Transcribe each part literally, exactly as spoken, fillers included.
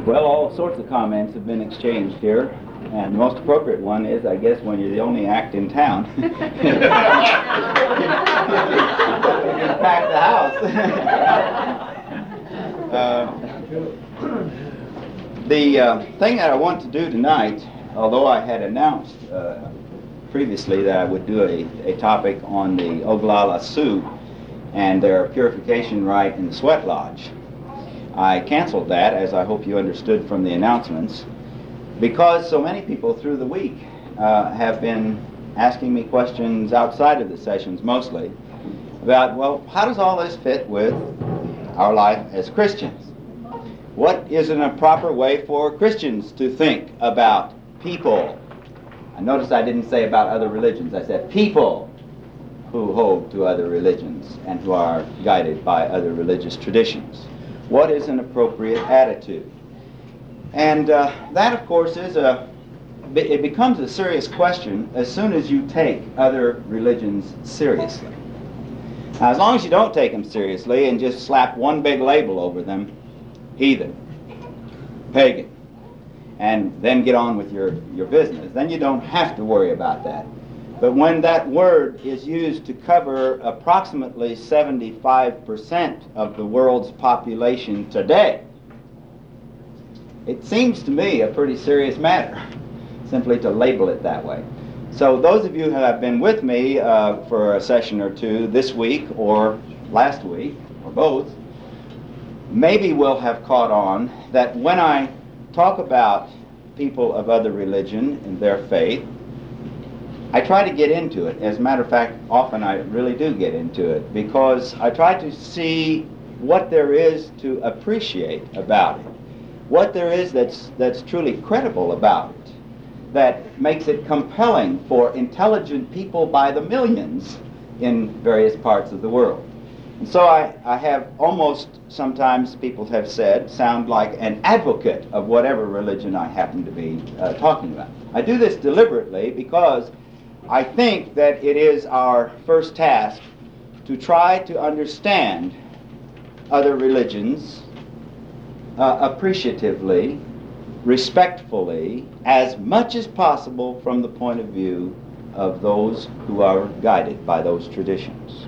Well, all sorts of comments have been exchanged here, and the most appropriate one is, I guess, when you're the only act in town. You can pack the house. uh, the uh, thing that I want to do tonight, although I had announced uh, previously that I would do a, a topic on the Oglala Sioux and their purification rite in the Sweat Lodge, I canceled that, as I hope you understood from the announcements, because so many people through the week uh, have been asking me questions outside of the sessions mostly about, well, how does all this fit with our life as Christians? What is in a proper way for Christians to think about people? I notice I didn't say about other religions. I said people who hold to other religions and who are guided by other religious traditions. What is an appropriate attitude? And uh, that, of course, is a, it becomes a serious question as soon as you take other religions seriously. Now, as long as you don't take them seriously and just slap one big label over them, heathen, pagan, and then get on with your, your business, then you don't have to worry about that. But when that word is used to cover approximately seventy-five percent of the world's population today, it seems to me a pretty serious matter, simply to label it that way. So those of you who have been with me uh, for a session or two this week or last week, or both, maybe will have caught on that when I talk about people of other religion and their faith, I try to get into it. As a matter of fact, often I really do get into it, because I try to see what there is to appreciate about it, what there is that's that's truly credible about it, that makes it compelling for intelligent people by the millions in various parts of the world. And so I, I have almost, sometimes people have said, sound like an advocate of whatever religion I happen to be uh, talking about. I do this deliberately because I think that it is our first task to try to understand other religions uh, appreciatively, respectfully, as much as possible from the point of view of those who are guided by those traditions.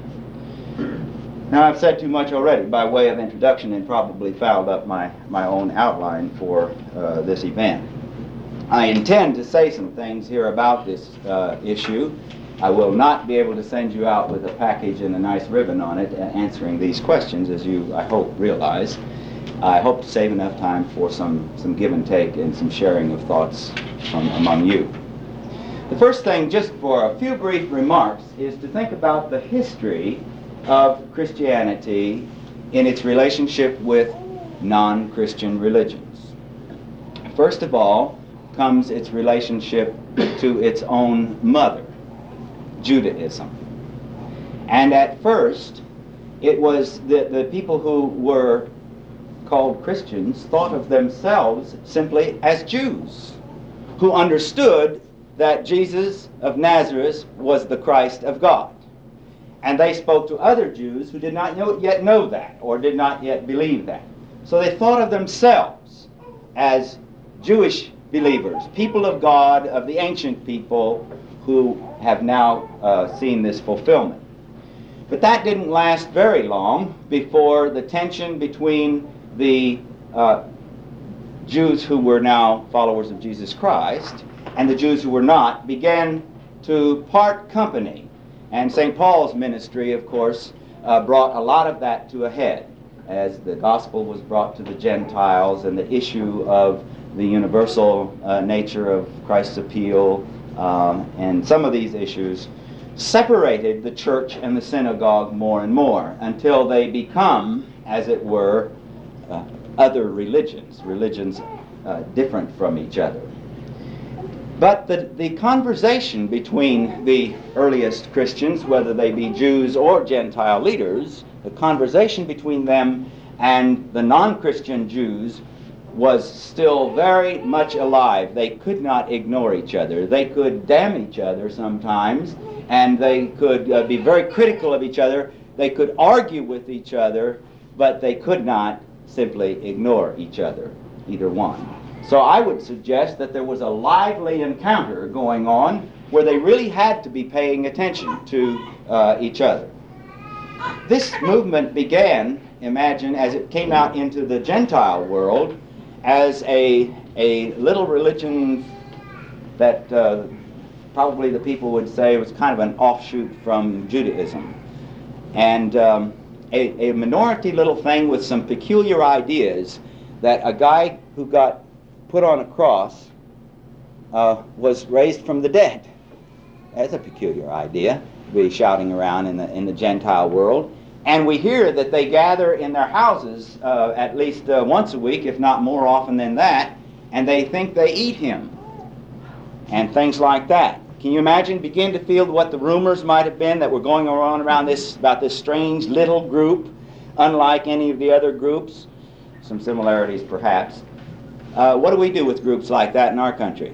Now, I've said too much already by way of introduction and probably fouled up my, my own outline for uh, this event. I intend to say some things here about this uh, issue. I will not be able to send you out with a package and a nice ribbon on it uh, answering these questions, as you, I hope, realize. I hope to save enough time for some, some give and take and some sharing of thoughts from among you. The first thing, just for a few brief remarks, is to think about the history of Christianity in its relationship with non-Christian religions. First of all comes its relationship to its own mother, Judaism. And at first, it was the, the people who were called Christians thought of themselves simply as Jews, who understood that Jesus of Nazareth was the Christ of God. And they spoke to other Jews who did not know, yet know that, or did not yet believe that. So they thought of themselves as Jewish believers, people of God, of the ancient people who have now uh, seen this fulfillment. But that didn't last very long before the tension between the uh, Jews who were now followers of Jesus Christ and the Jews who were not began to part company. And Saint Paul's ministry, of course, uh, brought a lot of that to a head as the gospel was brought to the Gentiles and the issue of the universal uh, nature of Christ's appeal um, and some of these issues separated the church and the synagogue more and more until they become, as it were, uh, other religions, religions uh, different from each other. But the, the conversation between the earliest Christians, whether they be Jews or Gentile leaders, the conversation between them and the non-Christian Jews was still very much alive. They could not ignore each other. They could damn each other sometimes, and they could uh, be very critical of each other. They could argue with each other, but they could not simply ignore each other. either one. So I would suggest that there was a lively encounter going on where they really had to be paying attention to uh, each other. This movement began, imagine, as it came out into the Gentile world as a, a little religion that uh, probably the people would say was kind of an offshoot from Judaism. And um, a, a minority little thing with some peculiar ideas that a guy who got put on a cross uh, was raised from the dead. That's a peculiar idea to be shouting around in the in the Gentile world. And we hear that they gather in their houses uh, at least uh, once a week, if not more often than that, and they think they eat him and things like that. Can you imagine, begin to feel what the rumors might have been that were going on around this, about this strange little group, unlike any of the other groups? Some similarities perhaps. Uh, what do we do with groups like that in our country?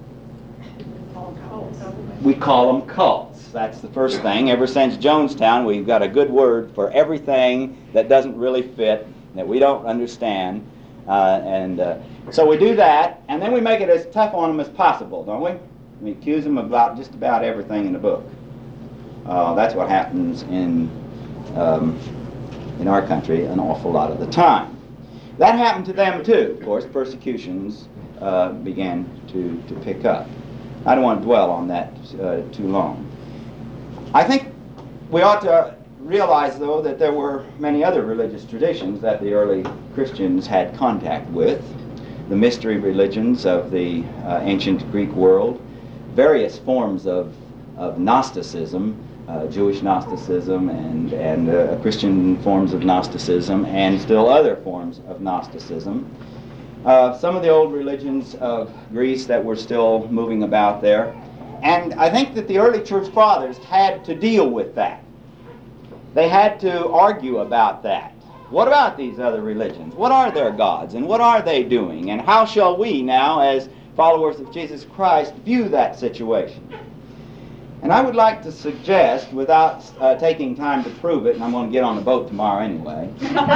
We call them cults. That's the first thing. Ever since Jonestown, we've got a good word for everything that doesn't really fit, that we don't understand. Uh, and uh, so we do that, and then we make it as tough on them as possible, don't we? We accuse them about just about everything in the book. Uh, that's what happens in, um, in our country an awful lot of the time. That happened to them too. Of course, persecutions uh, began to, to pick up. I don't want to dwell on that uh, too long. I think we ought to realize, though, that there were many other religious traditions that the early Christians had contact with. The mystery religions of the uh, ancient Greek world, various forms of, of Gnosticism, uh, Jewish Gnosticism and, and uh, Christian forms of Gnosticism, and still other forms of Gnosticism. Uh, some of the old religions of Greece that were still moving about there. And I think that the early church fathers had to deal with that. They had to argue about that. What about these other religions? What are their gods, and what are they doing? And how shall we now, as followers of Jesus Christ, view that situation? And I would like to suggest, without uh, taking time to prove it, and I'm going to get on the boat tomorrow anyway,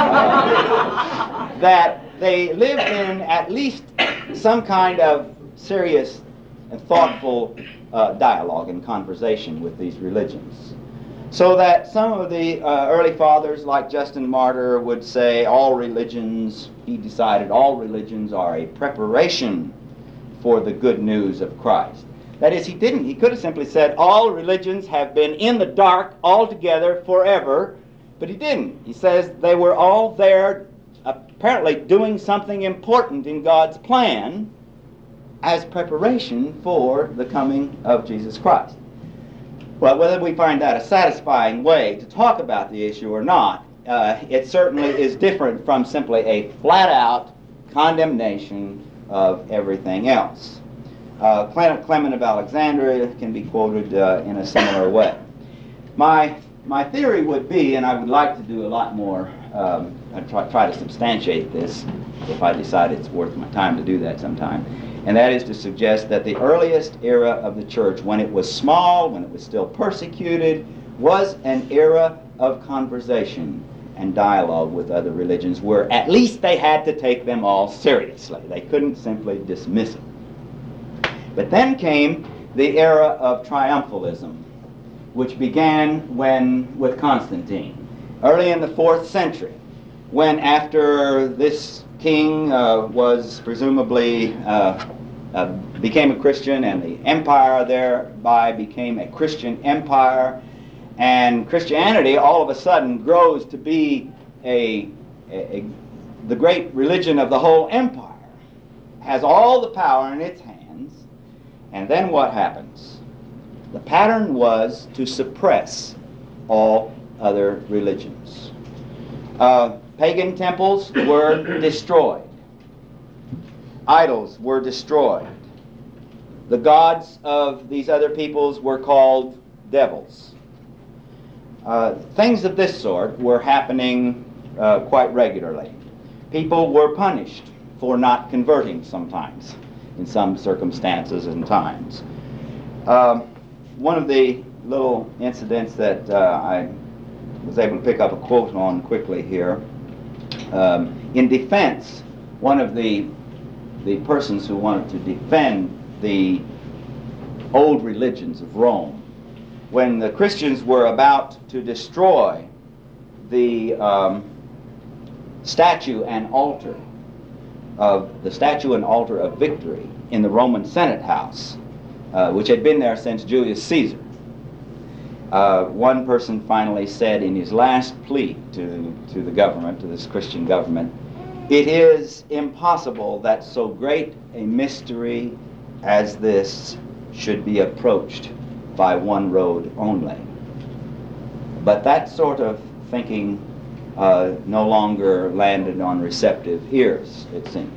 uh, that they lived in at least some kind of serious and thoughtful uh, dialogue and conversation with these religions. So that some of the uh, early fathers, like Justin Martyr, would say all religions, he decided all religions are a preparation for the good news of Christ. That is, he didn't. He could have simply said all religions have been in the dark altogether forever, but he didn't. He says they were all there apparently doing something important in God's plan as preparation for the coming of Jesus Christ. Well, whether we find that a satisfying way to talk about the issue or not, uh, it certainly is different from simply a flat-out condemnation of everything else. Uh, Clement of Alexandria can be quoted uh, in a similar way. My, my theory would be, and I would like to do a lot more, um, I'd try, try to substantiate this if I decide it's worth my time to do that sometime, and that is to suggest that the earliest era of the church, when it was small, when it was still persecuted, was an era of conversation and dialogue with other religions, where at least they had to take them all seriously. They couldn't simply dismiss it. But then came the era of triumphalism, which began when with Constantine, early in the fourth century, when after this king uh, was presumably uh, uh, became a Christian, and the empire thereby became a Christian empire, and Christianity all of a sudden grows to be a, a, a the great religion of the whole empire, has all the power in its hands. And then what happens? The pattern was to suppress all other religions. Uh, pagan temples were destroyed. Idols were destroyed. The gods of these other peoples were called devils. Uh, things of this sort were happening uh, quite regularly. People were punished for not converting sometimes, in some circumstances and times. Um, one of the little incidents that uh, I was able to pick up a quote on quickly here, um, in defense, one of the the persons who wanted to defend the old religions of Rome. When the Christians were about to destroy the um, statue and altar of the statue and altar of victory in the Roman Senate house, uh, which had been there since Julius Caesar, uh, one person finally said in his last plea to, to the government, to this Christian government, "It is impossible that so great a mystery as this should be approached by one road only." But that sort of thinking uh, no longer landed on receptive ears, it seemed.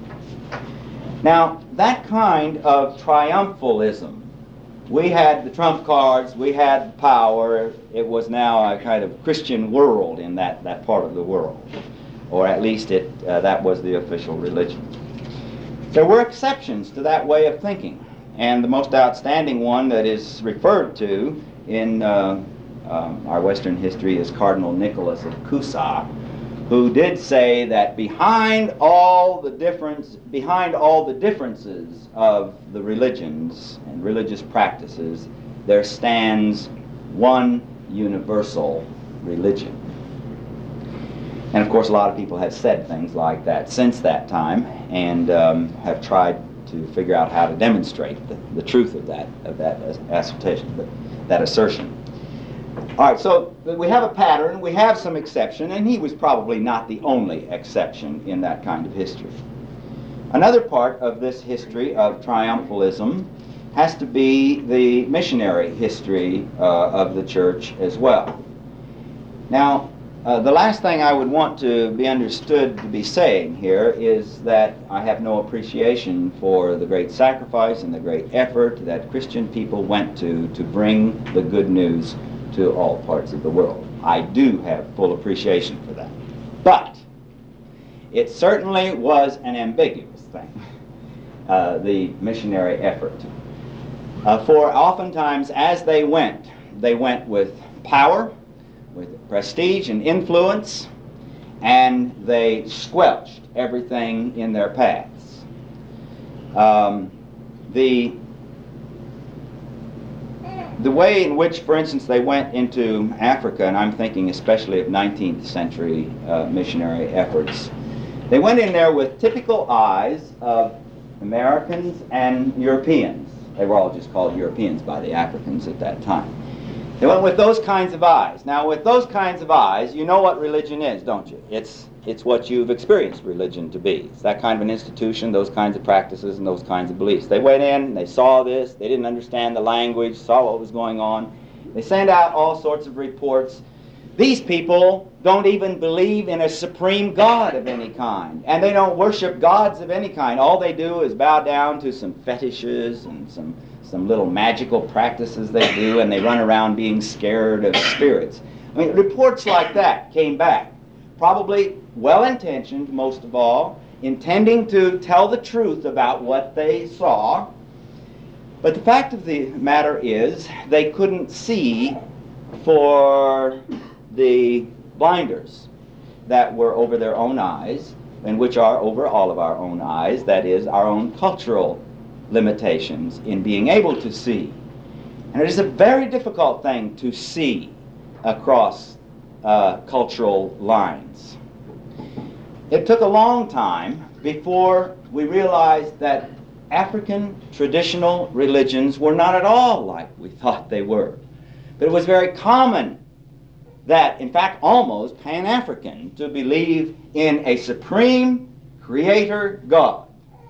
Now, that kind of triumphalism, we had the trump cards, we had the power, it was now a kind of Christian world in that, that part of the world, or at least it uh, that was the official religion. There were exceptions to that way of thinking, and the most outstanding one that is referred to in uh, um, our Western history is Cardinal Nicholas of Cusa, who did say that behind all the difference, behind all the differences of the religions and religious practices, there stands one universal religion. And of course, a lot of people have said things like that since that time, and um, have tried to figure out how to demonstrate the, the truth of that of that assertion, that assertion. All right, so we have a pattern, we have some exception, and he was probably not the only exception in that kind of history. Another part of this history of triumphalism has to be the missionary history uh, of the church as well. Now, uh, the last thing I would want to be understood to be saying here is that I have no appreciation for the great sacrifice and the great effort that Christian people went to to bring the good news to all parts of the world. I do have full appreciation for that. But it certainly was an ambiguous thing, uh, the missionary effort. Uh, for oftentimes as they went, they went with power, with prestige and influence, and they squelched everything in their paths. Um, the The way in which, for instance, they went into Africa, and I'm thinking especially of nineteenth century uh, missionary efforts, they went in there with typical eyes of Americans and Europeans. They were all just called Europeans by the Africans at that time. They went with those kinds of eyes. Now, with those kinds of eyes, you know what religion is, don't you? It's it's what you've experienced religion to be. It's that kind of an institution, those kinds of practices, and those kinds of beliefs. They went in, they saw this, they didn't understand the language, saw what was going on. They sent out all sorts of reports. These people don't even believe in a supreme God of any kind, and they don't worship gods of any kind. All they do is bow down to some fetishes and some, some little magical practices they do, and they run around being scared of spirits. I mean, reports like that came back, probably well-intentioned, most of all, intending to tell the truth about what they saw. But the fact of the matter is, they couldn't see for the blinders that were over their own eyes, and which are over all of our own eyes, that is, our own cultural limitations in being able to see. And it is a very difficult thing to see across uh, cultural lines. It took a long time before we realized that African traditional religions were not at all like we thought they were. But it was very common that, in fact, almost Pan-African, to believe in a supreme creator God.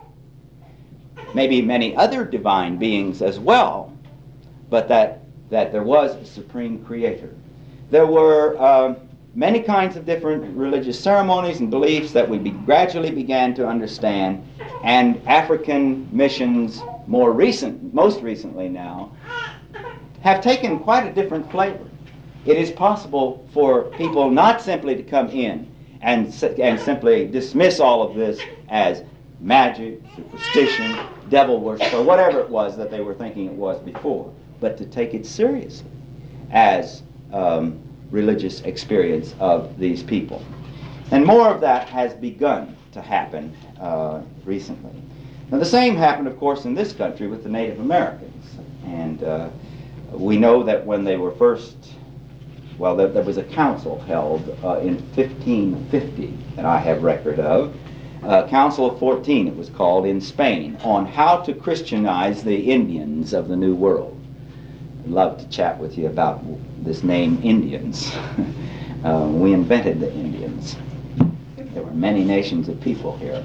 Maybe many other divine beings as well, but that, that there was a supreme creator. There were uh, many kinds of different religious ceremonies and beliefs that we be, gradually began to understand, and African missions, more recent, most recently now, have taken quite a different flavor. It is possible for people not simply to come in and, and simply dismiss all of this as magic, superstition, devil worship, or whatever it was that they were thinking it was before, but to take it seriously as um, religious experience of these people. And more of that has begun to happen uh, recently. Now the same happened, of course, in this country with the Native Americans. And uh, we know that when they were first, well, there, there was a council held uh, in fifteen fifty that I have record of. Uh, Council of fourteen, it was called, in Spain, on how to Christianize the Indians of the New World. I'd love to chat with you about this name, Indians. uh, we invented the Indians. There were many nations of people here.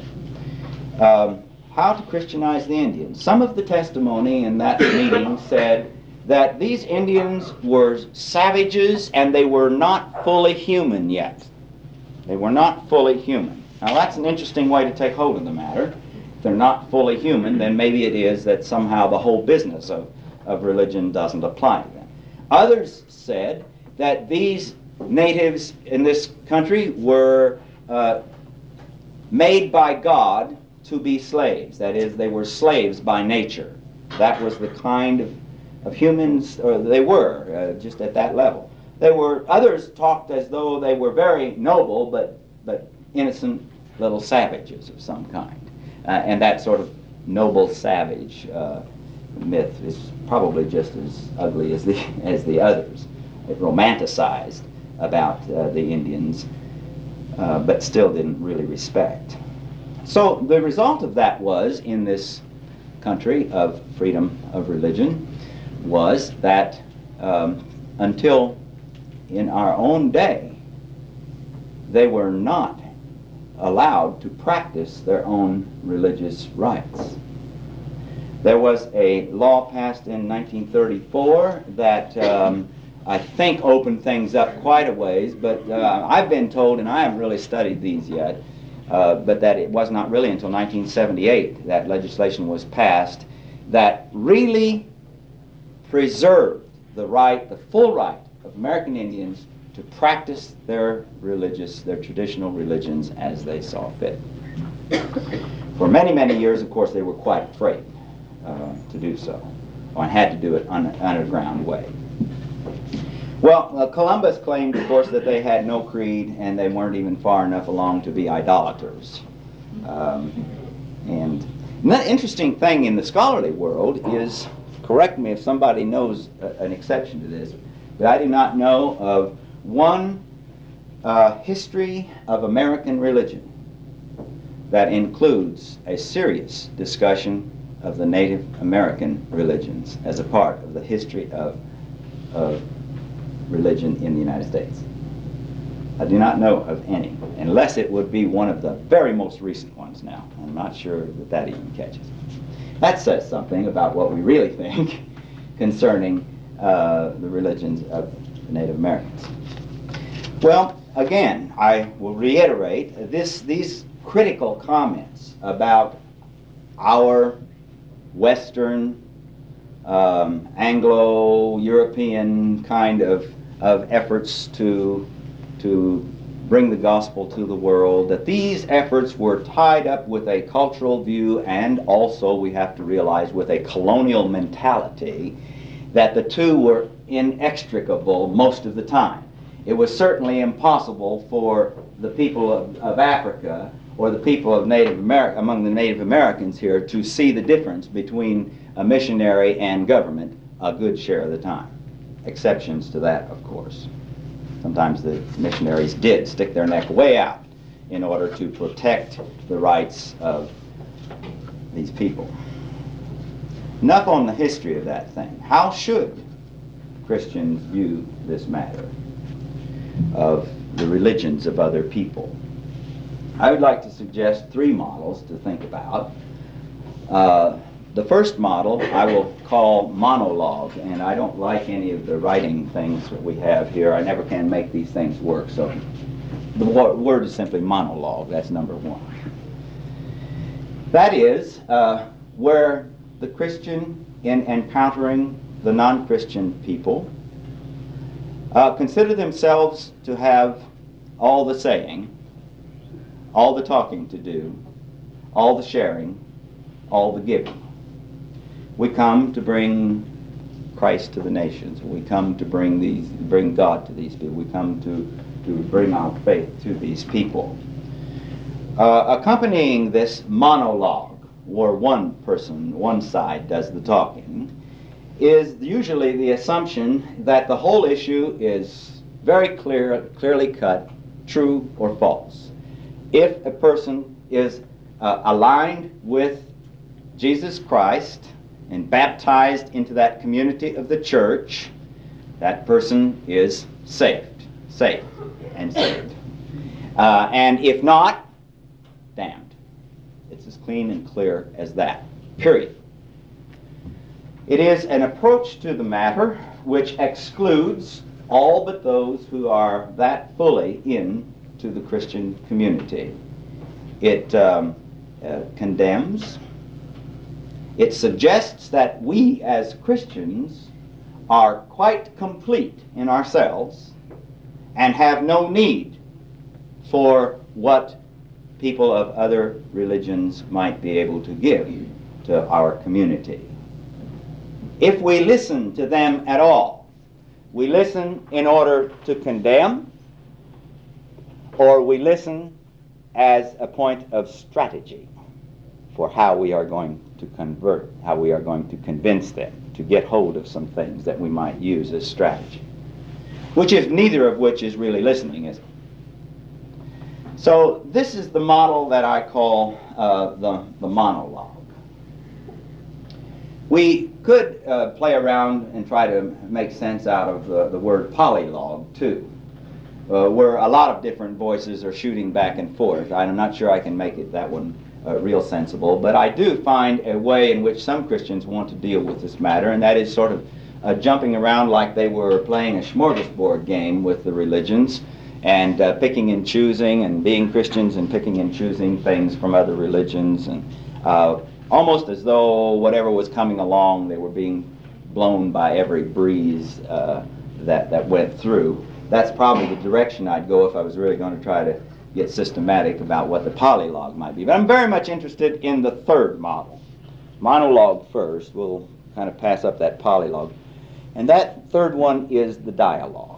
Um, how to Christianize the Indians. Some of the testimony in that meeting said that these Indians were savages and they were not fully human yet. They were not fully human. Now that's an interesting way to take hold of the matter. If they're not fully human, then maybe it is that somehow the whole business of, of religion doesn't apply to them. Others said that these natives in this country were uh, made by God to be slaves. That is, they were slaves by nature. That was the kind of, of humans, or they were, uh, just at that level. They were, others talked as though they were very noble, but, but innocent little savages of some kind. Uh, and that sort of noble savage uh, myth is probably just as ugly as the, as the others. It romanticized about uh, the Indians, uh, but still didn't really respect. So the result of that was, in this country of freedom of religion, was that um, until in our own day, they were not allowed to practice their own religious rites. There was a law passed in nineteen thirty-four that um, I think opened things up quite a ways, but uh, I've been told, and I haven't really studied these yet, uh, but that it was not really until nineteen seventy-eight that legislation was passed that really preserved the right, the full right of American Indians to practice their religious, their traditional religions as they saw fit. For many, many years, of course, they were quite afraid uh, to do so, or had to do it on an underground way. Well, uh, Columbus claimed, of course, that they had no creed and they weren't even far enough along to be idolaters. Um, and the interesting thing in the scholarly world is, correct me if somebody knows a, an exception to this, but I do not know of one uh, history of American religion that includes a serious discussion of the Native American religions as a part of the history of, of religion in the United States. I do not know of any, unless it would be one of the very most recent ones now. I'm not sure that that even catches. That says something about what we really think concerning uh, the religions of the Native Americans. Well, again, I will reiterate this, these critical comments about our Western, um, Anglo-European kind of, of efforts to, to bring the gospel to the world, that these efforts were tied up with a cultural view and also, we have to realize, with a colonial mentality, that the two were inextricable most of the time. It was certainly impossible for the people of, of Africa or the people of Native America, among the Native Americans here, to see the difference between a missionary and government a good share of the time. Exceptions to that, of course. Sometimes the missionaries did stick their neck way out in order to protect the rights of these people. Enough on the history of that thing. How should Christians view this matter of the religions of other people? I would like to suggest three models to think about. Uh, the first model I will call monologue, and I don't like any of the writing things that we have here. I never can make these things work, so the word is simply monologue. That's number one. That is uh, where the Christian, in encountering the non-Christian people, uh, consider themselves to have all the saying, all the talking to do, all the sharing, all the giving. We come to bring Christ to the nations. We come to bring these, bring God to these people. We come to, to bring our faith to these people. Uh, accompanying this monologue where one person, one side does the talking, is usually the assumption that the whole issue is very clear, clearly cut, true or false. If a person is uh, aligned with Jesus Christ and baptized into that community of the church, that person is saved, safe and saved. Uh, and if not, damned. It's as clean and clear as that, period. It is an approach to the matter which excludes all but those who are that fully into the Christian community. It um, uh, condemns. It suggests that we as Christians are quite complete in ourselves and have no need for what people of other religions might be able to give to our community. If we listen to them at all, we listen in order to condemn, or we listen as a point of strategy for how we are going to convert, how we are going to convince them to get hold of some things that we might use as strategy, which is neither of which is really listening, is it? So this is the model that I call uh, the, the monologue. We could uh, play around and try to make sense out of the, the word polylogue, too, uh, where a lot of different voices are shooting back and forth. I'm not sure I can make it that one uh, real sensible, but I do find a way in which some Christians want to deal with this matter, and that is sort of uh, jumping around like they were playing a smorgasbord game with the religions, and uh, picking and choosing, and being Christians and picking and choosing things from other religions, and uh, almost as though whatever was coming along, they were being blown by every breeze uh, that, that went through. That's probably the direction I'd go if I was really going to try to get systematic about what the polylogue might be. But I'm very much interested in the third model. Monologue first. We'll kind of pass up that polylogue. And that third one is the dialogue.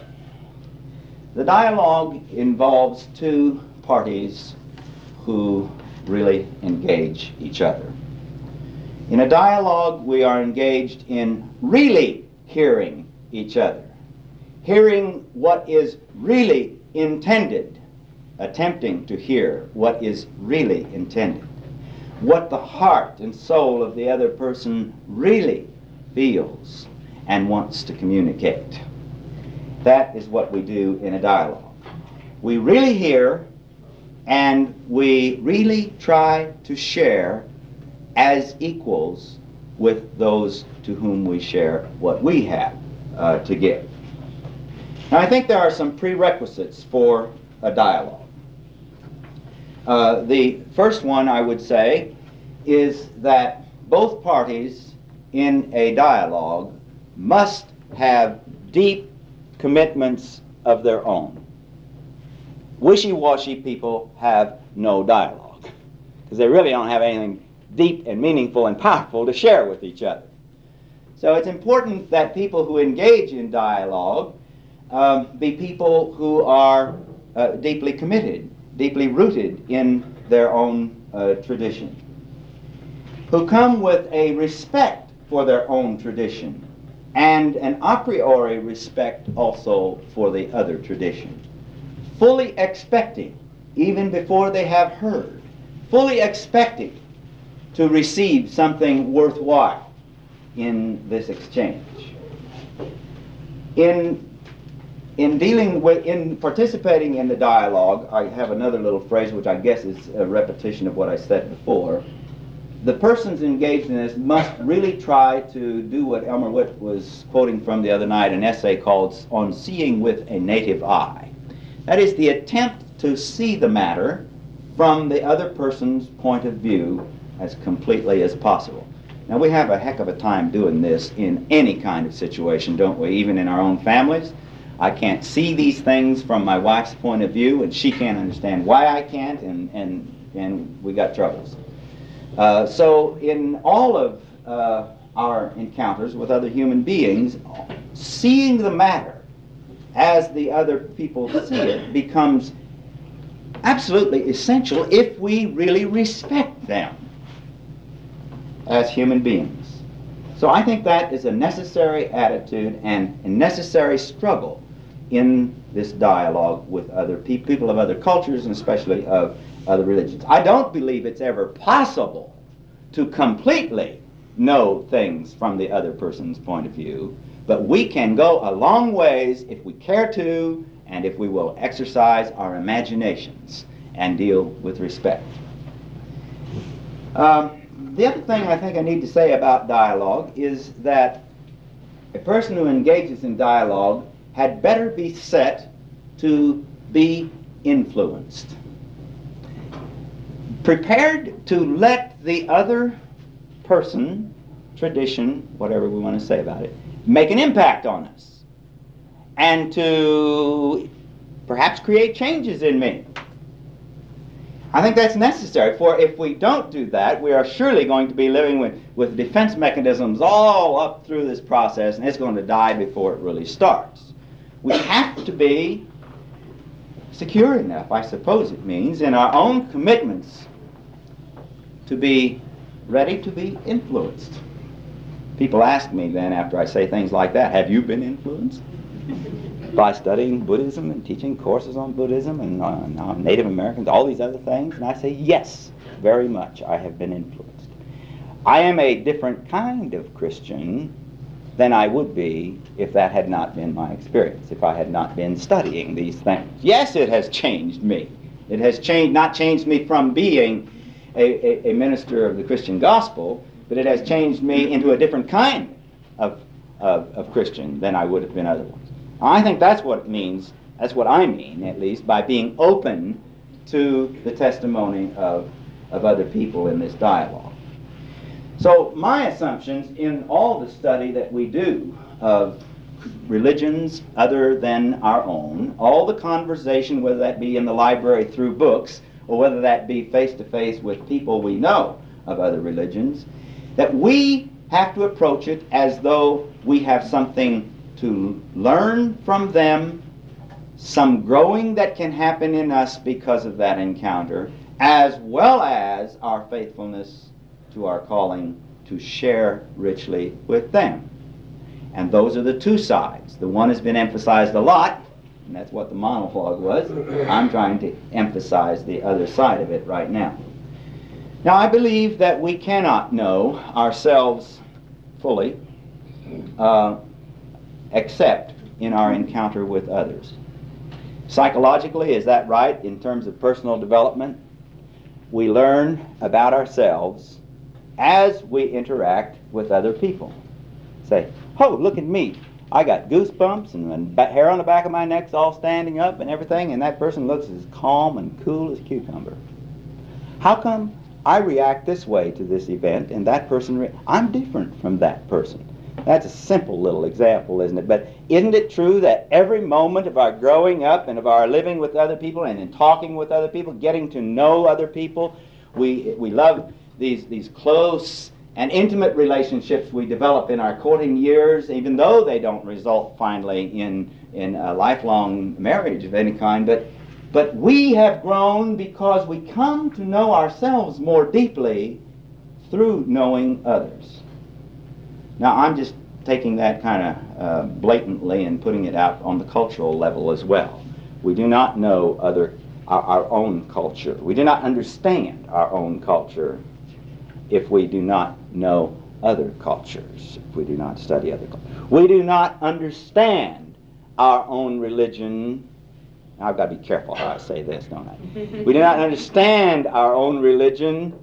The dialogue involves two parties who really engage each other. In a dialogue, we are engaged in really hearing each other, hearing what is really intended, attempting to hear what is really intended, what the heart and soul of the other person really feels and wants to communicate. That is what we do in a dialogue. We really hear, and we really try to share as equals with those to whom we share what we have uh, to give. Now, I think there are some prerequisites for a dialogue. Uh, the first one, I would say, is that both parties in a dialogue must have deep commitments of their own. Wishy-washy people have no dialogue because they really don't have anything deep and meaningful and powerful to share with each other. So it's important that people who engage in dialogue um, be people who are uh, deeply committed, deeply rooted in their own uh, tradition, who come with a respect for their own tradition and an a priori respect also for the other tradition, fully expecting, even before they have heard, fully expecting to receive something worthwhile in this exchange. In, in dealing with, in participating in the dialogue, I have another little phrase which I guess is a repetition of what I said before. The persons engaged in this must really try to do what Elmer Witt was quoting from the other night, an essay called On Seeing with a Native Eye. That is the attempt to see the matter from the other person's point of view as completely as possible. Now, we have a heck of a time doing this in any kind of situation, don't we? Even in our own families. I can't see these things from my wife's point of view, and she can't understand why I can't, and, and, and we got troubles. Uh, so in all of uh, our encounters with other human beings, seeing the matter as the other people see it becomes absolutely essential if we really respect them. as human beings. So I think that is a necessary attitude and a necessary struggle in this dialogue with other pe- people of other cultures, and especially of other religions. I don't believe it's ever possible to completely know things from the other person's point of view, but we can go a long ways if we care to, and if we will exercise our imaginations and deal with respect. Um, the other thing I think I need to say about dialogue is that a person who engages in dialogue had better be set to be influenced. Prepared to let the other person, tradition, whatever we want to say about it, make an impact on us, and to perhaps create changes in me. I think that's necessary, for if we don't do that, we are surely going to be living with, with defense mechanisms all up through this process, and it's going to die before it really starts. We have to be secure enough, I suppose it means, in our own commitments to be ready to be influenced. People ask me then, after I say things like that, have you been influenced by studying Buddhism and teaching courses on Buddhism and on, on Native Americans, all these other things? And I say, yes, very much I have been influenced. I am a different kind of Christian than I would be if that had not been my experience, if I had not been studying these things. Yes, it has changed me. It has changed, not changed me from being a, a, a minister of the Christian gospel, but it has changed me into a different kind of, of, of Christian than I would have been otherwise. I think that's what it means, that's what I mean, at least, by being open to the testimony of, of other people in this dialogue. So my assumptions in all the study that we do of religions other than our own, all the conversation, whether that be in the library through books, or whether that be face-to-face with people we know of other religions, that we have to approach it as though we have something to learn from them, some growing that can happen in us because of that encounter, as well as our faithfulness to our calling to share richly with them. And those are the two sides. The one has been emphasized a lot, and that's what the monologue was. I'm trying to emphasize the other side of it right now. Now, I believe that we cannot know ourselves fully uh, except in our encounter with others. Psychologically, is that right? In terms of personal development, we learn about ourselves as we interact with other people. Say, oh, look at me. I got goosebumps and the hair on the back of my neck's all standing up and everything, and that person looks as calm and cool as a cucumber. How come I react this way to this event and that person, re- I'm different from that person? That's a simple little example, isn't it? But isn't it true that every moment of our growing up and of our living with other people and in talking with other people, getting to know other people, we we love these these close and intimate relationships we develop in our courting years, even though they don't result finally in, in a lifelong marriage of any kind. But, but we have grown because we come to know ourselves more deeply through knowing others. Now, I'm just taking that kind of uh, blatantly and putting it out on the cultural level as well. We do not know other our, our own culture. We do not understand our own culture if we do not know other cultures, if we do not study other cultures. We do not understand our own religion. Now, I've got to be careful how I say this, don't I? We do not understand our own religion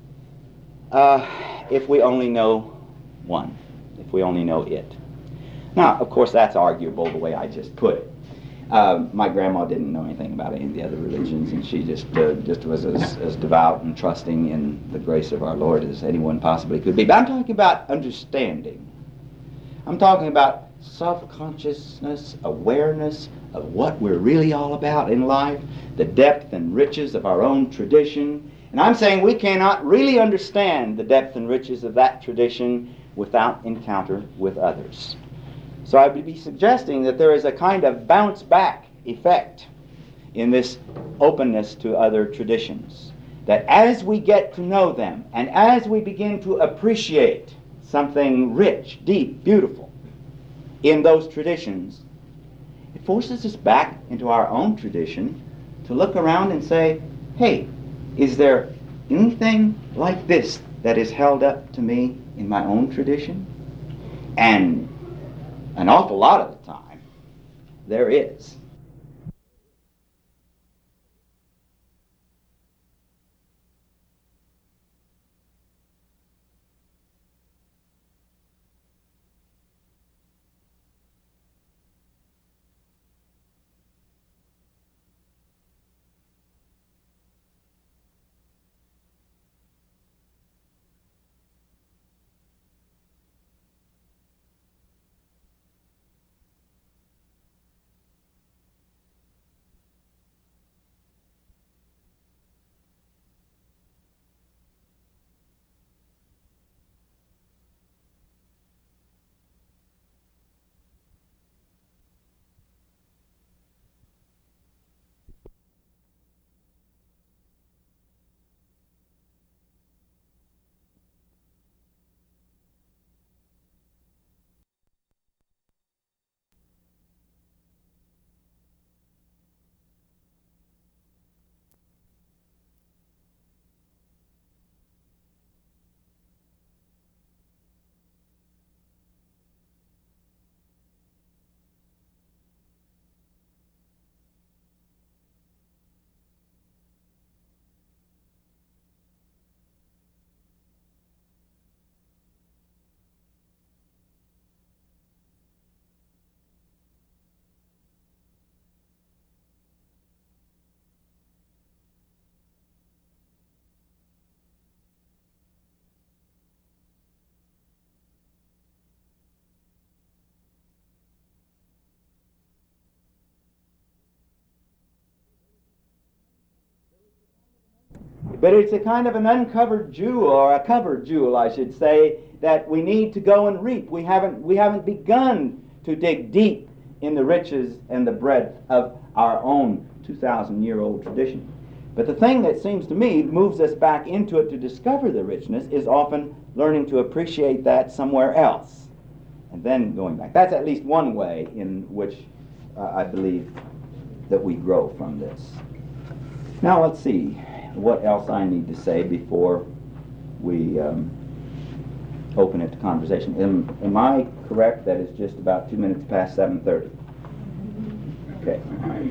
uh, if we only know one, if we only know it. Now, of course, that's arguable the way I just put it. Uh, my grandma didn't know anything about any of the other religions, and she just uh, just was as, as devout and trusting in the grace of our Lord as anyone possibly could be. But I'm talking about understanding. I'm talking about self-consciousness, awareness of what we're really all about in life, the depth and riches of our own tradition. And I'm saying we cannot really understand the depth and riches of that tradition without encounter with others. So I would be suggesting that there is a kind of bounce back effect in this openness to other traditions. that as we get to know them and as we begin to appreciate something rich, deep, beautiful in those traditions, it forces us back into our own tradition to look around and say, hey, is there anything like this that is held up to me in my own tradition? And an awful lot of the time, there is. But it's a kind of an uncovered jewel, or a covered jewel, I should say, that we need to go and reap. We haven't, we haven't begun to dig deep in the riches and the breadth of our own two thousand year old tradition. But the thing that seems to me moves us back into it to discover the richness is often learning to appreciate that somewhere else, and then going back. That's at least one way in which uh, I believe that we grow from this. Now let's see what else I need to say before we um, open it to conversation. Am, am I correct that it's just about two minutes past seven thirty? Okay. All right.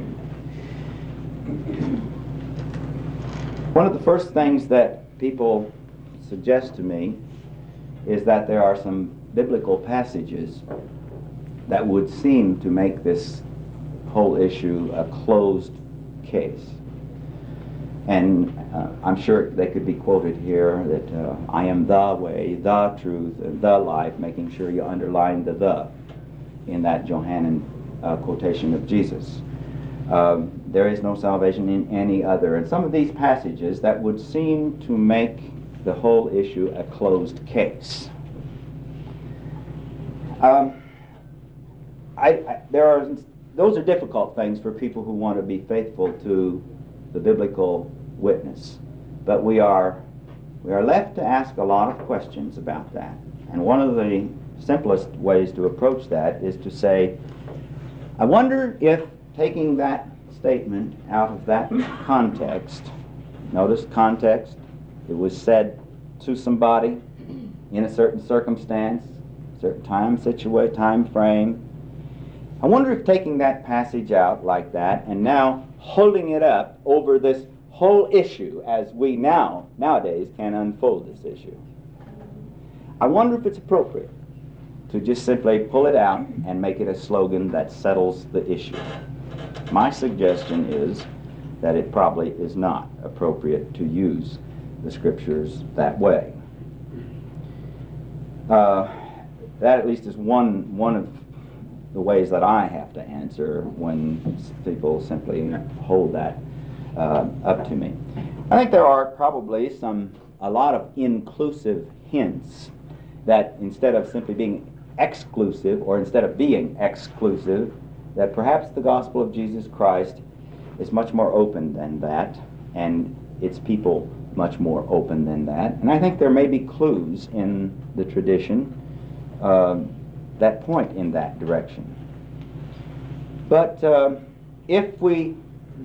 One of the first things that people suggest to me is that there are some biblical passages that would seem to make this whole issue a closed case. And uh, I'm sure they could be quoted here that uh, I am the way, the truth, and the life, making sure you underline the the in that Johannine uh, quotation of Jesus. Um, there is no salvation in any other. And some of these passages that would seem to make the whole issue a closed case. Um, I, I, there are those are difficult things for people who want to be faithful to the biblical witness, but we are we are left to ask a lot of questions about that. And one of the simplest ways to approach that is to say, I wonder if taking that statement out of that context, notice context, it was said to somebody in a certain circumstance, certain time, situation, time frame. I wonder if taking that passage out like that and now holding it up over this whole issue as we now, nowadays, can unfold this issue. I wonder if it's appropriate to just simply pull it out and make it a slogan that settles the issue. My suggestion is that it probably is not appropriate to use the Scriptures that way. Uh, that at least is one, one of the ways that I have to answer when people simply hold that uh, up to me. I think there are probably some, a lot of inclusive hints that instead of simply being exclusive, or instead of being exclusive, that perhaps the gospel of Jesus Christ is much more open than that, and its people much more open than that. And I think there may be clues in the tradition uh, that point in that direction. But uh, if we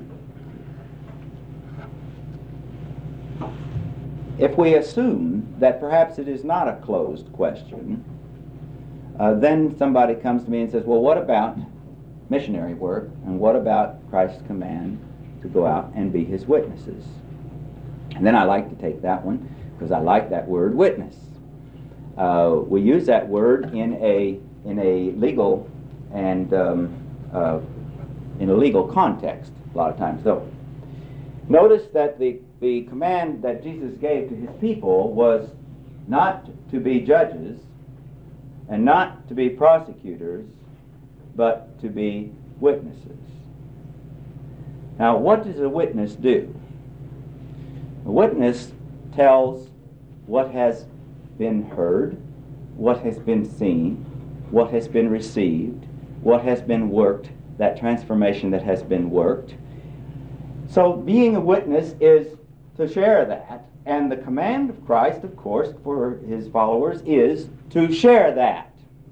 if we assume that perhaps it is not a closed question, uh, then somebody comes to me and says, well, what about missionary work, and what about Christ's command to go out and be his witnesses? And then I like to take that one because I like that word, witness. Uh, we use that word in a in a legal and um, uh, in a legal context a lot of times, though. Notice that the the command that Jesus gave to his people was not to be judges and not to be prosecutors, but to be witnesses. Now, what does a witness do? A witness tells what has been heard, what has been seen, what has been received, what has been worked, that transformation that has been worked. So being a witness is to share that, and the command of Christ, of course, for his followers is to share that.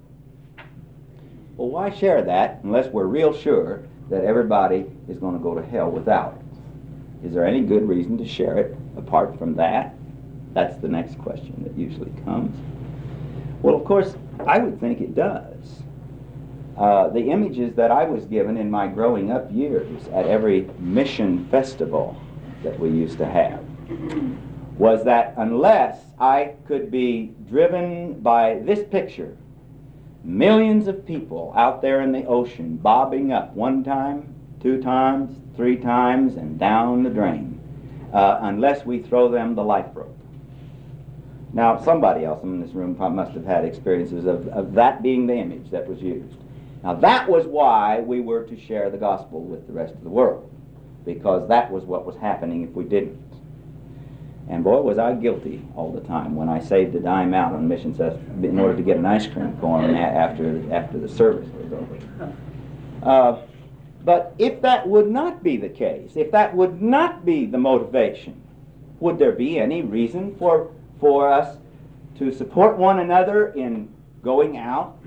Well, why share that unless we're real sure that everybody is going to go to hell without it? Is there any good reason to share it apart from that? That's the next question that usually comes. Well, of course, I would think it does. Uh, the images that I was given in my growing up years at every mission festival that we used to have was that unless I could be driven by this picture, millions of people out there in the ocean bobbing up one time, two times, three times, and down the drain, uh, unless we throw them the life rope. Now, somebody else in this room probably must have had experiences of, of that being the image that was used. Now, that was why we were to share the gospel with the rest of the world, because that was what was happening if we didn't. And boy, was I guilty all the time when I saved a dime out on mission stuff in order to get an ice cream cone after after the service was over. Uh, but if that would not be the case, if that would not be the motivation, would there be any reason for for us to support one another in going out?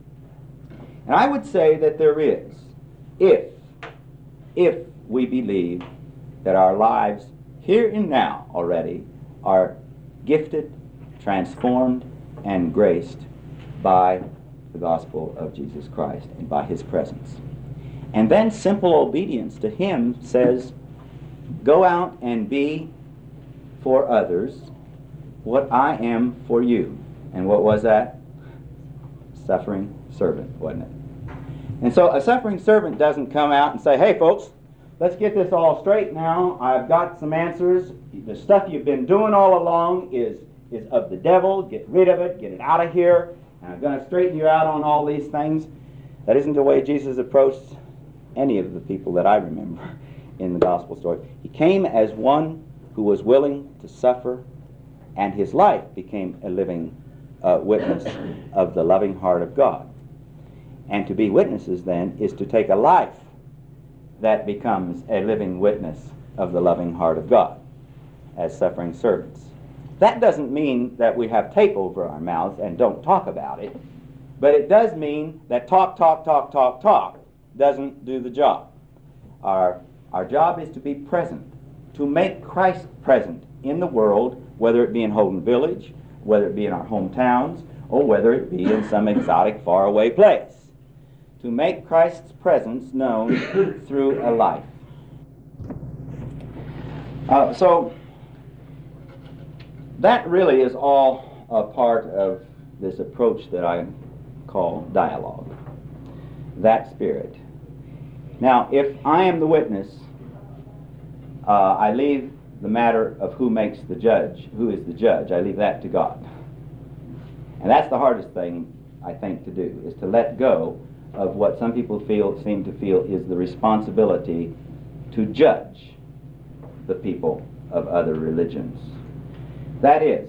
And I would say that there is, if if we believe that our lives here and now already are gifted, transformed, and graced by the gospel of Jesus Christ and by his presence. And then simple obedience to him says, go out and be for others what I am for you. And what was that? Suffering servant, wasn't it? And so a suffering servant doesn't come out and say, hey folks, let's get this all straight now. I've got some answers. The stuff you've been doing all along is, is of the devil. Get rid of it. Get it out of here. And I'm going to straighten you out on all these things. That isn't the way Jesus approached any of the people that I remember in the gospel story. He came as one who was willing to suffer, and his life became a living uh, witness of the loving heart of God. And to be witnesses, then, is to take a life that becomes a living witness of the loving heart of God as suffering servants. That doesn't mean that we have tape over our mouths and don't talk about it, but it does mean that talk, talk, talk, talk, talk doesn't do the job. Our, our job is to be present, to make Christ present in the world, whether it be in Holden Village, whether it be in our hometowns, or whether it be in some exotic, faraway place. To make Christ's presence known through a life. Uh, so, that really is all a part of this approach that I call dialogue. That spirit. Now, if I am the witness, uh, I leave the matter of who makes the judge, who is the judge, I leave that to God. And that's the hardest thing, I think, to do, is to let go of what some people feel seem to feel is the responsibility to judge the people of other religions. That is,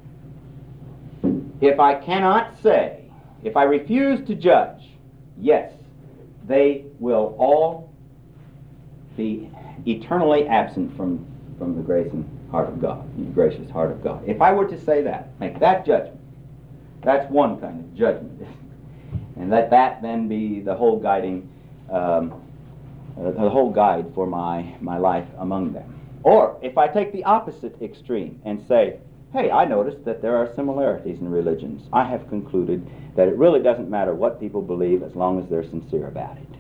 if I cannot say, if I refuse to judge, yes, they will all be eternally absent from from the grace and heart of God, the gracious heart of God. If I were to say that, make that judgment, that's one kind of judgment. And let that then be the whole guiding, um, uh, the whole guide for my, my life among them. Or if I take the opposite extreme and say, hey, I noticed that there are similarities in religions. I have concluded that it really doesn't matter what people believe as long as they're sincere about it.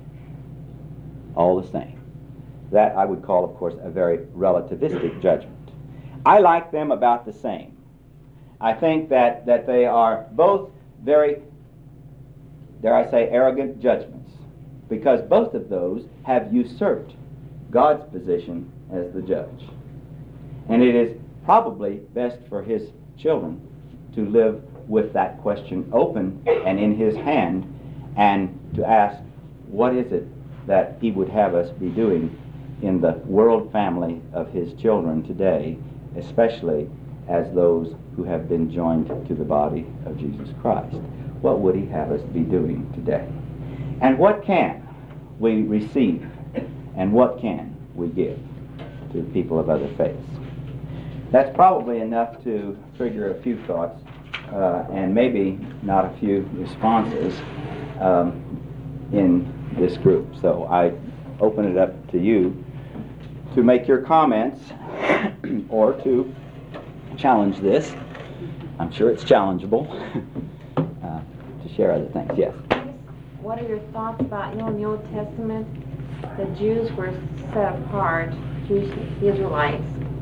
All the same. That I would call, of course, a very relativistic judgment. I like them about the same. I think that, that they are both very, dare I say, arrogant judgments, because both of those have usurped God's position as the judge. And it is probably best for his children to live with that question open and in his hand, and to ask, what is it that he would have us be doing in the world family of his children today, especially as those who have been joined to the body of Jesus Christ? What would he have us be doing today? And what can we receive, and what can we give to people of other faiths? That's probably enough to trigger a few thoughts, uh, and maybe not a few responses um, in this group. So I open it up to you to make your comments or to challenge this. I'm sure it's challengeable uh, to share other things. Yes? What are your thoughts about, you know, in the Old Testament, the Jews were set apart, Jews, the Israelites,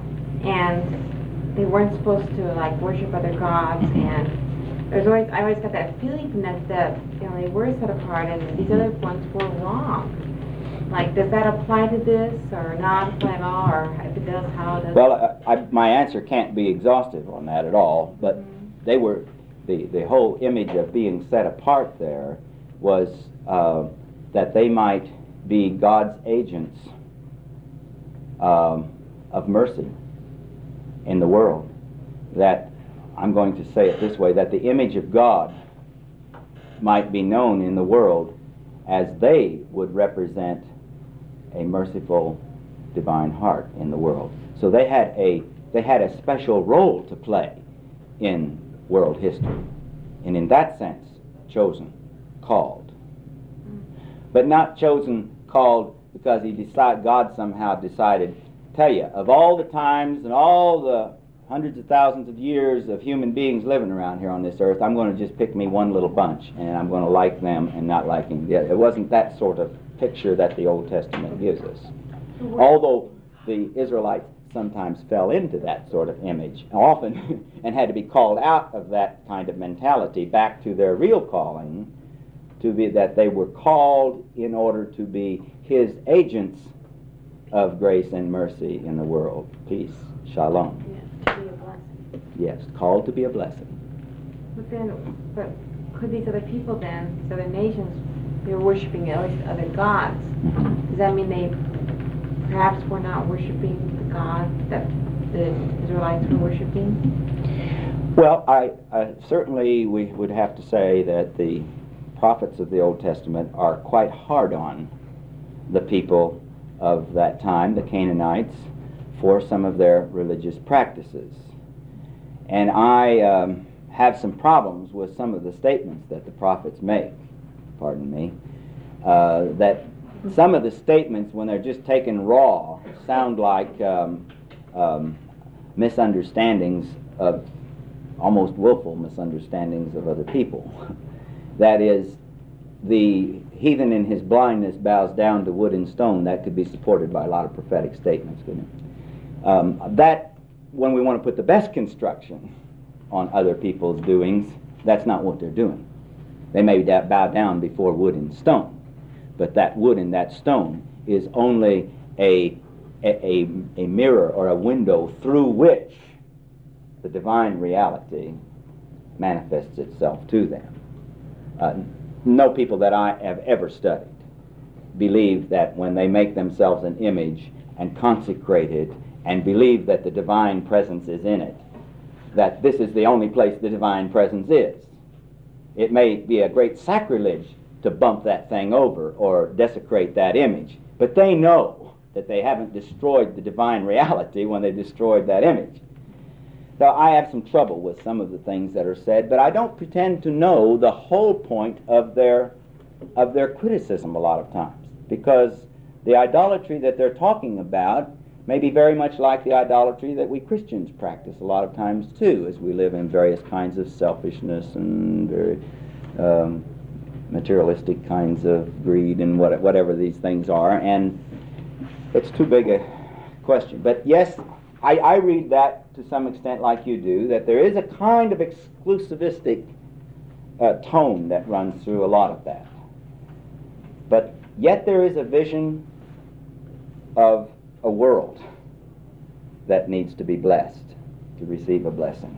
and they weren't supposed to, like, worship other gods, and there's always, I always got that feeling that, that, you know, they were set apart, and these other ones were wrong. Like, does that apply to this, or not apply at all, or if it does, how does Well, I, I, my answer can't be exhaustive on that at all, but mm-hmm. they were, the, the whole image of being set apart there was uh, that they might be God's agents um, of mercy in the world. That, I'm going to say it this way, that the image of God might be known in the world as they would represent a merciful divine heart in the world. So they had a they had a special role to play in world history, and in that sense chosen, called, but not chosen, called because he decided, God somehow decided, tell you, of all the times and all the hundreds of thousands of years of human beings living around here on this earth, I'm going to just pick me one little bunch, and I'm going to like them and not liking the other. It wasn't that sort of picture that the Old Testament gives us. Although the Israelites sometimes fell into that sort of image, often, and had to be called out of that kind of mentality back to their real calling, to be that they were called in order to be his agents of grace and mercy in the world. Peace. Shalom. Yeah, to be a blessing. Yes, called to be a blessing. But then, but could these other people then, these other nations, they were worshiping at least other gods? Mm-hmm. Does that mean they perhaps were not worshiping the God that the Israelites were worshiping? Well, I, I certainly we would have to say that the prophets of the Old Testament are quite hard on the people of that time, the Canaanites, for some of their religious practices. And I um, have some problems with some of the statements that the prophets make, pardon me, uh, that some of the statements, when they're just taken raw, sound like um, um, misunderstandings of, almost willful misunderstandings of other people. That is, the heathen in his blindness bows down to wood and stone. That could be supported by a lot of prophetic statements, couldn't it? Um, that, when we want to put the best construction on other people's doings, that's not what they're doing. They may da- bow down before wood and stone, but that wood and that stone is only a, a, a mirror or a window through which the divine reality manifests itself to them. Uh, no people that I have ever studied believe that when they make themselves an image and consecrate it and believe that the divine presence is in it, that this is the only place the divine presence is. It may be a great sacrilege to bump that thing over or desecrate that image, but they know that they haven't destroyed the divine reality when they destroyed that image. So I have some trouble with some of the things that are said, but I don't pretend to know the whole point of their of their criticism a lot of times, because the idolatry that they're talking about may be very much like the idolatry that we Christians practice a lot of times too, as we live in various kinds of selfishness and very um, materialistic kinds of greed and what, whatever these things are, and it's too big a question. But yes, I, I read that to some extent like you do, that there is a kind of exclusivistic uh, tone that runs through a lot of that. But yet there is a vision of a world that needs to be blessed, to receive a blessing.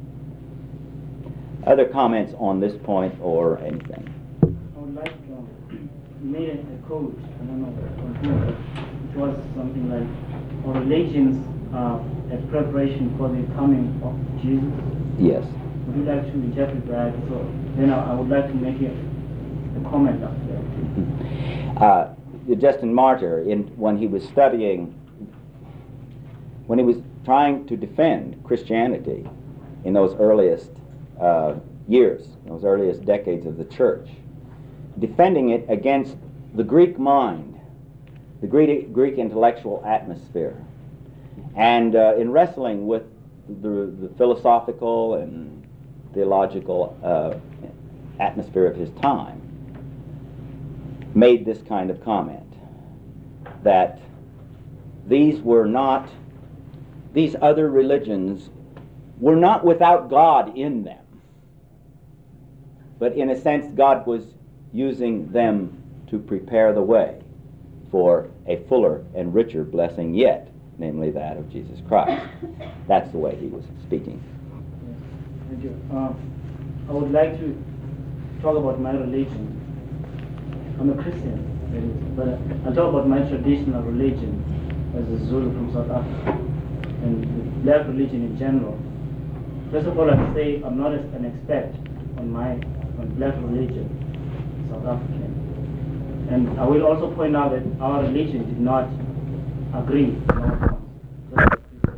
Other comments on this point or anything? I would like to um, make a quote, I don't know, it was something like, our religions are a preparation for the coming of Jesus. Yes. Would you like to interpret that? So then I, I would like to make a, a comment after that. Uh, Justin Martyr, in, when he was studying, when he was trying to defend Christianity in those earliest uh, years, those earliest decades of the church, defending it against the Greek mind, the Greek, Greek intellectual atmosphere, and uh, in wrestling with the, the philosophical and theological uh, atmosphere of his time, made this kind of comment, that these were not, these other religions were not without God in them, but in a sense God was using them to prepare the way for a fuller and richer blessing yet, namely that of Jesus Christ. That's the way he was speaking. Yes, thank you. Uh, I would like to talk about my religion. I'm a Christian, but I'll talk about my traditional religion as a Zulu from South Africa and the black religion in general. First of all, I'd say I'm not an expert on my on black religion, South African. And I will also point out that our religion did not agree on our points.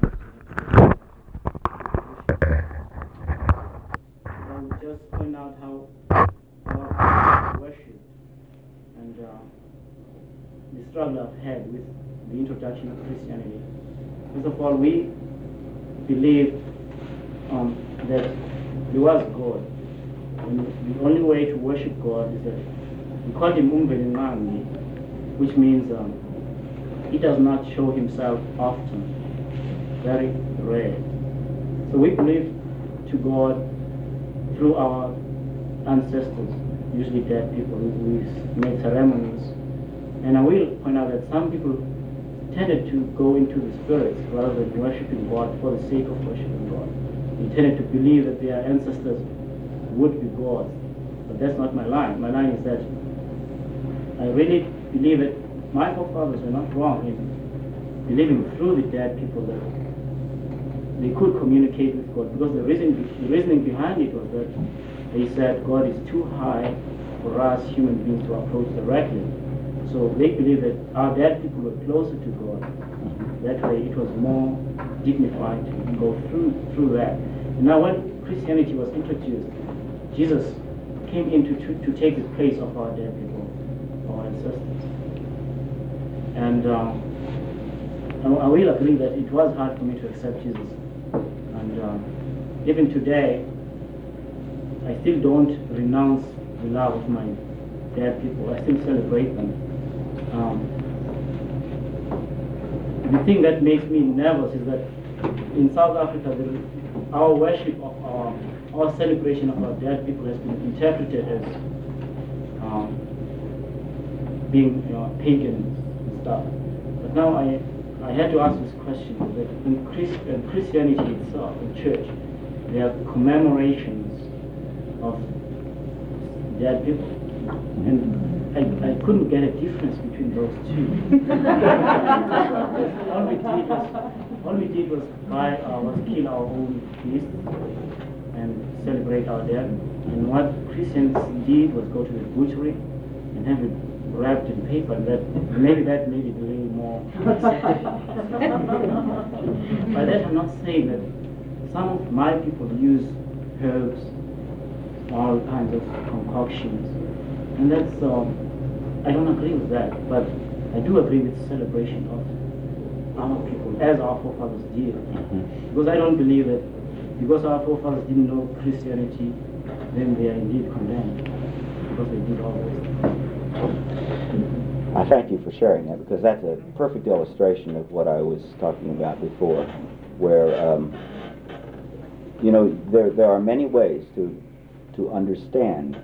I will just point out how our worship and uh, the struggle I've had with the introduction of Christianity. First of all, we believe um, that there was God, and the only way to worship God is that we call him Umvelingangi, which means um, he does not show himself often, very rare. So we believe to God through our ancestors, usually dead people. We make ceremonies, and I will point out that some people tended to go into the spirits rather than worshiping God for the sake of worshiping God. They tended to believe that their ancestors would be gods, but that's not my line. My line is that I really believe that my forefathers were not wrong in believing through the dead people that they could communicate with God, because the reason, the reasoning behind it was that they said God is too high for us human beings to approach directly. So they believe that our dead people were closer to God. That way it was more dignified to go through through that. And now when Christianity was introduced, Jesus came in to, to, to take the place of our dead people, our ancestors. And um, I, I will agree that it was hard for me to accept Jesus. And um, even today, I still don't renounce the love of my dead people. I still celebrate them. Um, the thing that makes me nervous is that in South Africa, the, our worship of our, our celebration of our dead people has been interpreted as um, being you know, pagan and stuff. But now I, I had to ask this question, that in, Christ, in Christianity itself, in church, there are commemorations of dead people. And I, I couldn't get a difference between those two. all we did was, all we did was buy, uh, was kill our own beasts and celebrate our dead. And what Christians did was go to the butchery and have it wrapped in paper, and that maybe that made it a little more acceptable. By that, I'm not saying that some of my people use herbs, all kinds of concoctions, and that's um, I don't agree with that, but I do agree with celebration of our people as our forefathers did, Mm-hmm. because I don't believe that because our forefathers didn't know Christianity, then they are indeed condemned because they did all those things. I thank you for sharing that, because that's a perfect illustration of what I was talking about before, where um, you know there there are many ways to to understand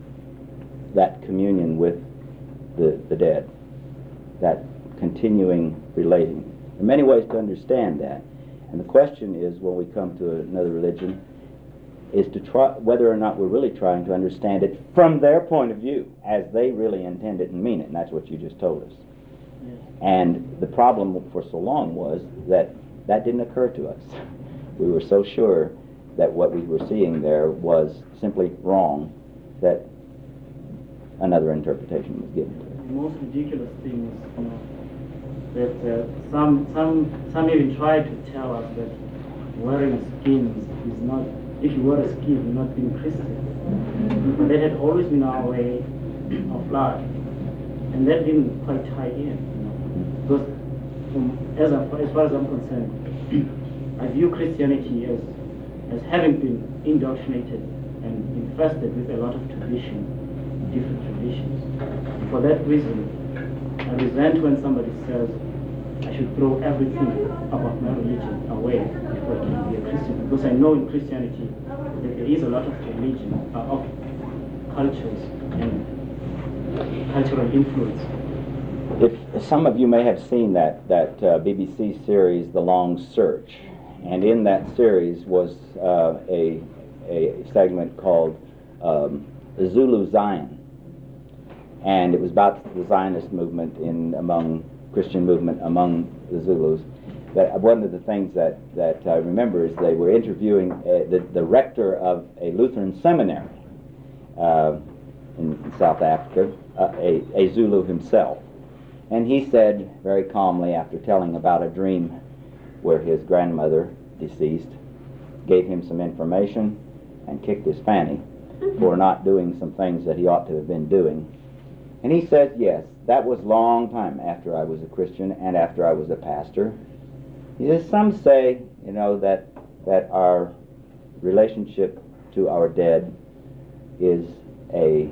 that communion with the the dead, that continuing relating. There are many ways to understand that, and the question is, when we come to another religion, is to try whether or not we're really trying to understand it from their point of view, as they really intend it and mean it, and that's what you just told us. Yes. And the problem for so long was that that didn't occur to us. We were so sure that what we were seeing there was simply wrong that another interpretation was given to it. The most ridiculous thing is, you know, that uh, some some some even try to tell us that wearing skins is not. If you wear a skin, you're not being Christian. But that had always been our way of life, and that didn't quite tie in. You know? Because um, as, I, as far as I'm concerned, I view Christianity as as having been indoctrinated and infested with a lot of tradition, different traditions. And for that reason, I resent when somebody says I should throw everything about my religion away before I can be a Christian, because I know in Christianity that there is a lot of religion, uh, of cultures and cultural influence. If some of you may have seen that that uh, B B C series, The Long Search, and in that series was uh, a a segment called um, Zulu Zion, and it was about the Zionist movement in among Christian movement among the Zulus. But one of the things that, that I remember is they were interviewing uh, the, the rector of a Lutheran seminary uh, in, in South Africa, uh, a, a Zulu himself. And he said very calmly, after telling about a dream where his grandmother, deceased, gave him some information and kicked his fanny for not doing some things that he ought to have been doing. And he says, yes, that was a long time after I was a Christian and after I was a pastor. He says, some say, you know, that that our relationship to our dead is a,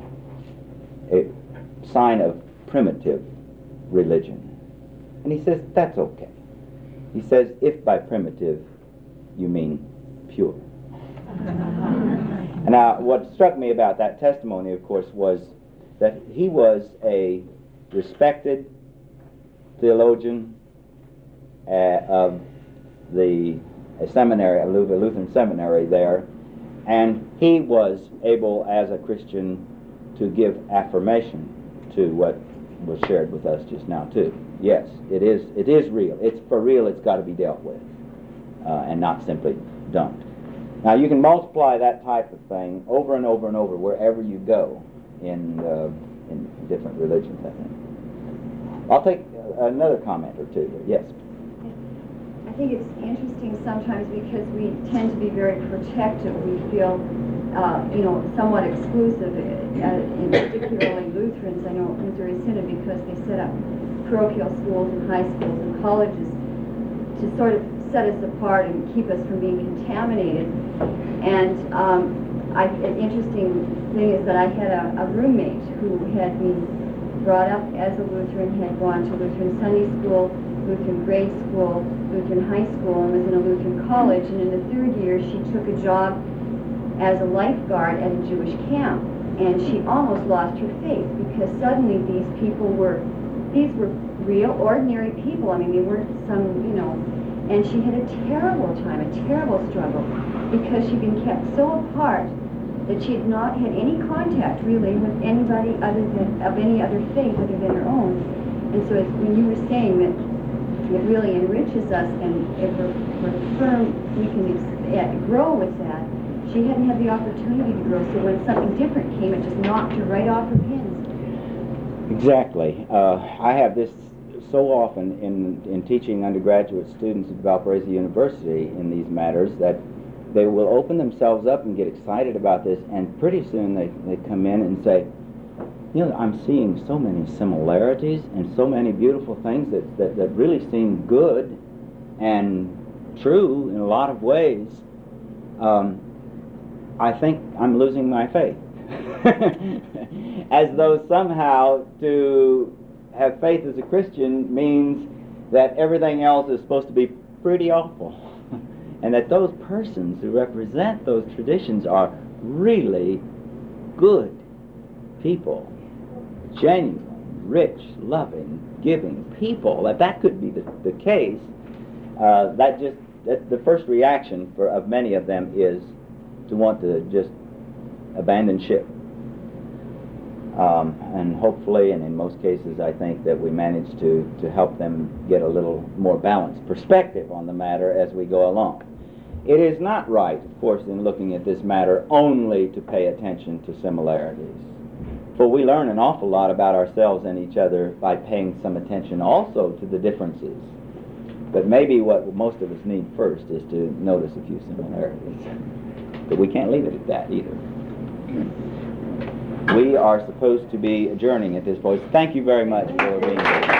a sign of primitive religion. And he says, that's okay. He says, if by primitive you mean pure. And now, what struck me about that testimony, of course, was that he was a respected theologian uh, of the a seminary, a Lutheran seminary there, and he was able, as a Christian, to give affirmation to what was shared with us just now too. Yes, it is. It is real. It's for real. It's got to be dealt with, uh, and not simply dumped. Now, you can multiply that type of thing over and over and over wherever you go in uh, in different religions, I think. I'll take uh, another comment or two. Yes. I think it's interesting sometimes because we tend to be very protective. We feel, uh, you know, somewhat exclusive, uh, in particularly Lutherans. I know Missouri Synod, because they set up parochial schools and high schools and colleges to sort of set us apart and keep us from being contaminated. And um, I, an interesting thing is that I had a, a roommate who had been brought up as a Lutheran, had gone to Lutheran Sunday school, Lutheran grade school, Lutheran high school, and was in a Lutheran college. And in the third year, she took a job as a lifeguard at a Jewish camp. And she almost lost her faith, because suddenly these people were, these were real, ordinary people. I mean, they weren't some, you know, and she had a terrible time, a terrible struggle, because she'd been kept so apart that she had not had any contact, really, with anybody other than, of any other faith other than her own. And so it's, when you were saying that it really enriches us, and if we're, we're firm, we can ex- grow with that. She hadn't had the opportunity to grow, so when something different came, it just knocked her right off her pins. Exactly. Uh, I have this so often in, in teaching undergraduate students at Valparaiso University in these matters that they will open themselves up and get excited about this, and pretty soon they, they come in and say, you know, I'm seeing so many similarities and so many beautiful things that, that, that really seem good and true in a lot of ways. Um, I think I'm losing my faith. As though somehow to have faith as a Christian means that everything else is supposed to be pretty awful. And that those persons who represent those traditions are really good people, genuine, rich, loving, giving people. That that could be the, the case. Uh, that just that the first reaction for of many of them is to want to just abandon ship. Um, and hopefully, and in most cases, I think that we manage to, to help them get a little more balanced perspective on the matter as we go along. It is not right, of course, in looking at this matter only to pay attention to similarities. For we learn an awful lot about ourselves and each other by paying some attention also to the differences. But maybe what most of us need first is to notice a few similarities. But we can't leave it at that either. We are supposed to be adjourning at this point. Thank you very much for being here.